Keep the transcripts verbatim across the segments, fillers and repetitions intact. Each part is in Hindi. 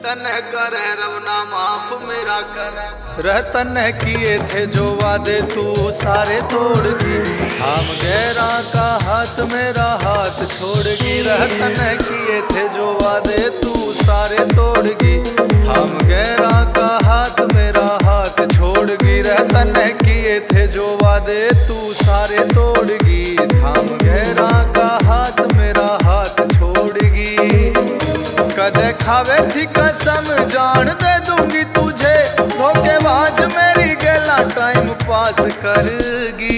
तन कर रवना माफ मेरा कर रह तन किए थे जो वादे तू सारे तोड़गी। थाम गैरा का हाथ मेरा हाथ छोड़गी। रह तन किए थे जो वादे तू सारे तोड़गी। थाम गैरा का हाथ मेरा हाथ छोड़गी। रह तन किए थे जो वादे तू सारे तोड़गी। थाम गैरा का हाथ मेरा हाथ छोड़गी। कदे खावे थी कसम जान दे दूंगी तुझे। धोखेबाज मेरी गेला टाइम पास करगी।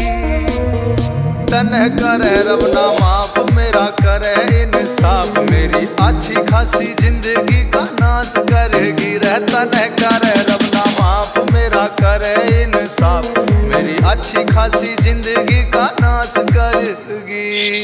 तन करे रवना माफ मेरा करे इंसाफ। मेरी अच्छी खासी जिंदगी का नाश करेगी। रह तन करे रवना माफ मेरा करे इंसाफ। मेरी अच्छी खासी जिंदगी का नाश करेगी।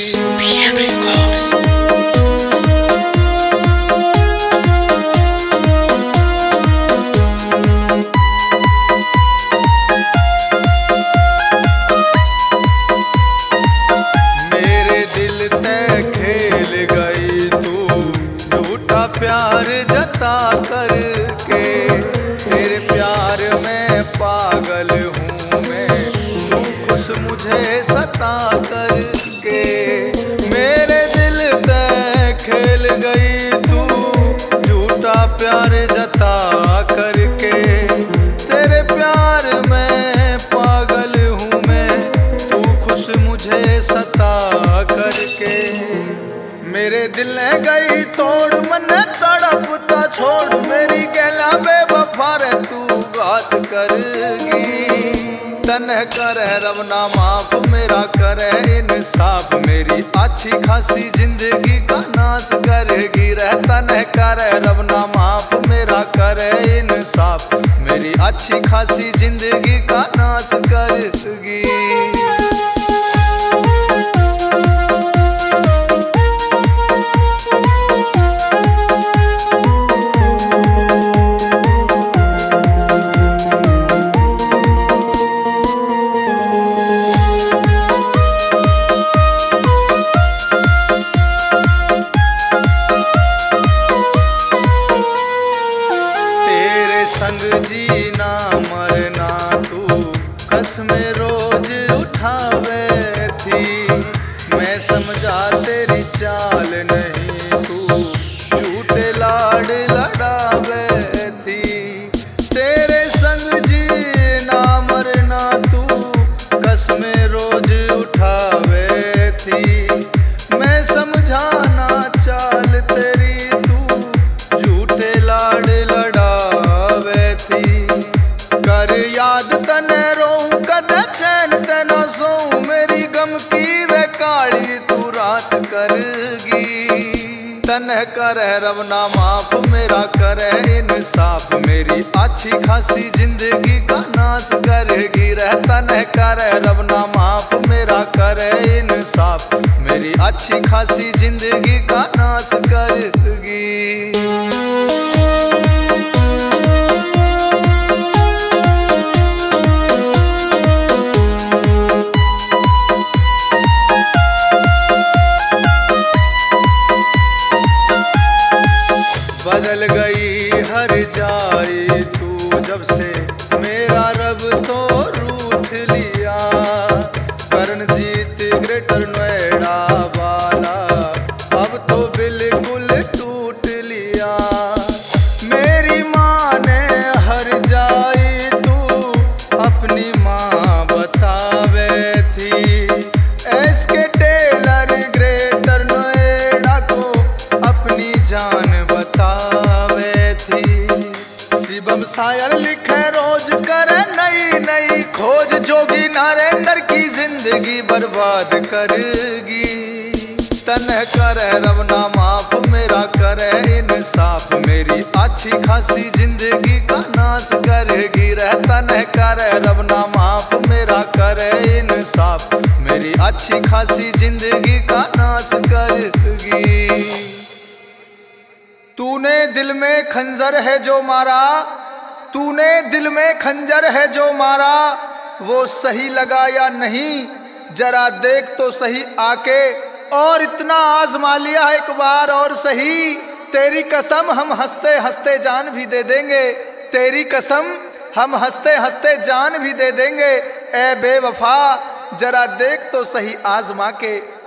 प्यार जता करके तेरे प्यार में पागल हूँ मैं। तू खुश मुझे सता करके मेरे दिल ते खेल गई तू। झूठा प्यार जता करके तेरे प्यार में पागल हूँ मैं। तू खुश मुझे सता करके मेरे दिल ने गई तोड़ मन तड़पता छोड़। मेरी गला बेवफा रे तू बात करगी। तन करे रवना माफ मेरा करे इंसाफ। मेरी अच्छी खासी जिंदगी का नाश करेगी। रह तन करे रवना माफ मेरा करे इंसाफ। मेरी अच्छी खासी जिंदगी का नाश करेगी। संग जीना मरना तू कसमें रोज उठावे थी। मैं समझा तेरी चाल नहीं तू झूठे लाड लड़ावे थी। तेरे संग जीना मरना तू कसमें रोज उठावे थी। मैं समझाना चाल तेरी तू झूठे लाड कर याद तने रोऊं कदे चैन तेना सोऊं। मेरी गम की वे काली तू रात करगी। तन करे रवना माफ मेरा करे इंसाफ। मेरी अच्छी खासी जिंदगी का नाश करेगी। रह तन करे रवना माफ मेरा करे इंसाफ। मेरी अच्छी खासी जिंदगी का नाश करेगी। बदल गई हर जाई तू जब से मेरा रब तो रूठ लिया। करणजीत ग्रेटर नोएडा वाला अब तो बिल्कुल टूट लिया। मेरी माँ ने हर जाई तू अपनी माँ बतावे थी। एसके टेलर ग्रेटर नोएडा को अपनी जान बतावे थी। शिवम शायर लिखे रोज करे नई नई खोज। जोगी नरेंद्र की जिंदगी बर्बाद करगी। तन करे रवना माफ मेरा करे इंसाफ। मेरी अच्छी खासी जिंदगी का नाश करेगी। रह तन करे रवना माफ मेरा करे इंसाफ। मेरी अच्छी खासी जिंदगी का नाश करेगी। तूने दिल में खंजर है जो मारा। तूने दिल में खंजर है जो मारा। वो सही लगा या नहीं जरा देख तो सही आके। और इतना आजमा लिया एक बार और सही। तेरी कसम हम हंसते हंसते जान भी दे देंगे, तेरी कसम हम हंसते हंसते जान भी दे देंगे। ए बेवफा जरा देख तो सही आजमा के